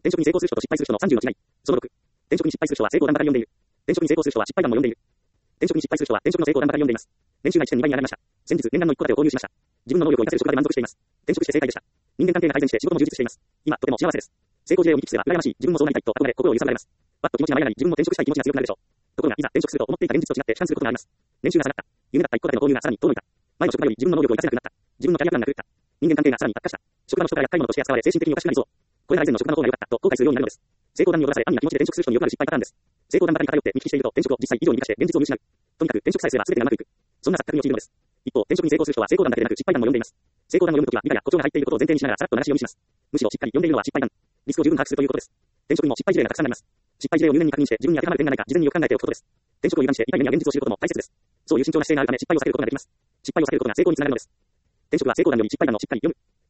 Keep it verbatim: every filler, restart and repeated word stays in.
転職に成功する人と失敗する人のさんじゅうの違い。そのろく。転職に失敗する人は成功談ばかり読んでいる。転職に成功する人は失敗談も読んでいる。転職に失敗する人は転職の成功談ばかり読んでいます。年収がいってんにばいに上がりました。先日、念願の一戸建てを購入しました。自分の能力を活かせる職場で満足しています。転職して正解でした。人間関係が改善して仕事も充実しています。今、とても幸せです。成功事例を見聞きすれば羨ましい、自分もそうなりたいと憧れ、心を揺さぶられます。パッと気持ちが前になり、自分も転職したい気持ちが強くなるでしょう。ところが、いざ転職すると思っていた現実と違って悲観することがあります。年収が下がった。夢だった一戸建ての購入がさらに遠のいた。前の職場より自分の能力を活かせなくなった。自分のキャリアプランが狂った。人間関係がさらに悪化した。職場の人から厄介者として扱われ精神的におかしくなりそう。これなら以前の職場の方が良かったと後悔するようになるのです。成功談に踊らされ安易な気持ちで転職する人によくある失敗パターンです。成功談ばかり偏って見聞きしていると転職を実際以上に生かして現実を見失う。とにかく転職さえすれば全てがうまくいく。そんな錯覚に陥るのです。一方、転職に成功する人は成功談だけでなく失敗談も読んでいます。成功談を読むときは理解や誇張が入っていることを前提にしながらさらっと流し読みします。むしろしっかり読んでいるのは失敗談。リスクを十分把握するということです。転職にも失敗事例がたくさんあります。失敗事例を入念に確認して自分に当てはまる点がないか事前によく考えておくことです。転職を油断して痛い目には現実を知ることも大切です。そういう慎重な姿勢があるため失敗を避けることができます。失敗を避けることが成功につながるのです。転職は成功談より失敗談をしっかり読む。